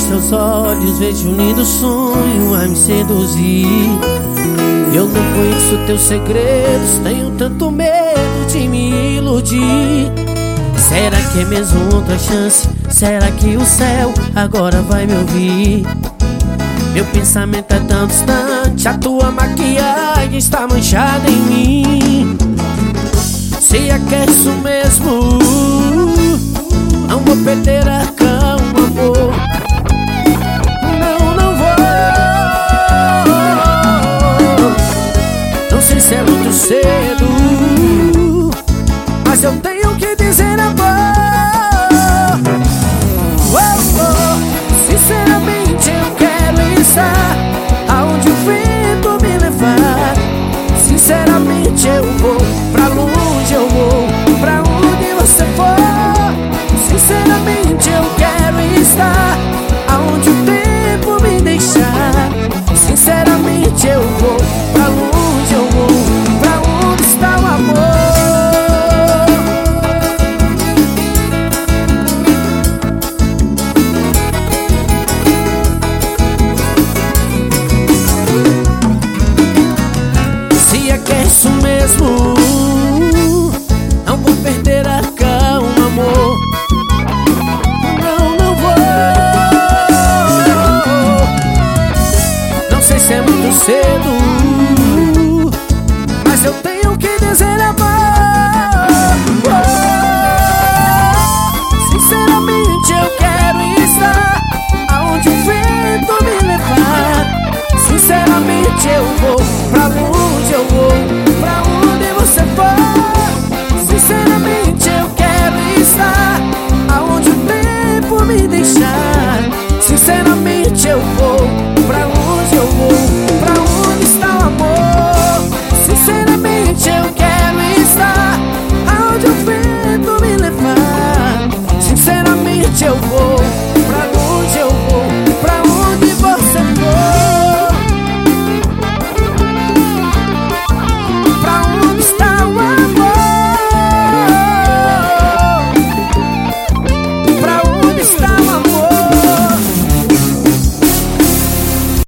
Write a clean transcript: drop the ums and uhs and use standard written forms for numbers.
seus olhos vejo um lindo sonho a me seduzir. Eu não conheço teus segredos, tenho tanto medo de me iludir. Será que é mesmo outra chance? Será que o céu agora vai me ouvir? Meu pensamento é tão distante, a tua maquiagem está manchada em mim. Se aqueço mesmo, não vou perder a calma, amor. Não, não vou. Não sei se é muito cedo, mas eu tenho que dizer amor. Sinceramente eu quero estar aonde o vento me levar. Sinceramente eu vou pra longe, eu vou pra onde você for. Sinceramente eu quero estar aonde o tempo me deixar. Sinceramente eu vou pra longe, eu vou pra onde está o amor. Se aqueço mesmo, não vou perder a calma, amor. Não, não vou. Não sei se é muito cedo, mas eu tenho que dizer amor. Sinceramente eu quero estar aonde o vento me levar. Sinceramente eu vou pra longe, eu vou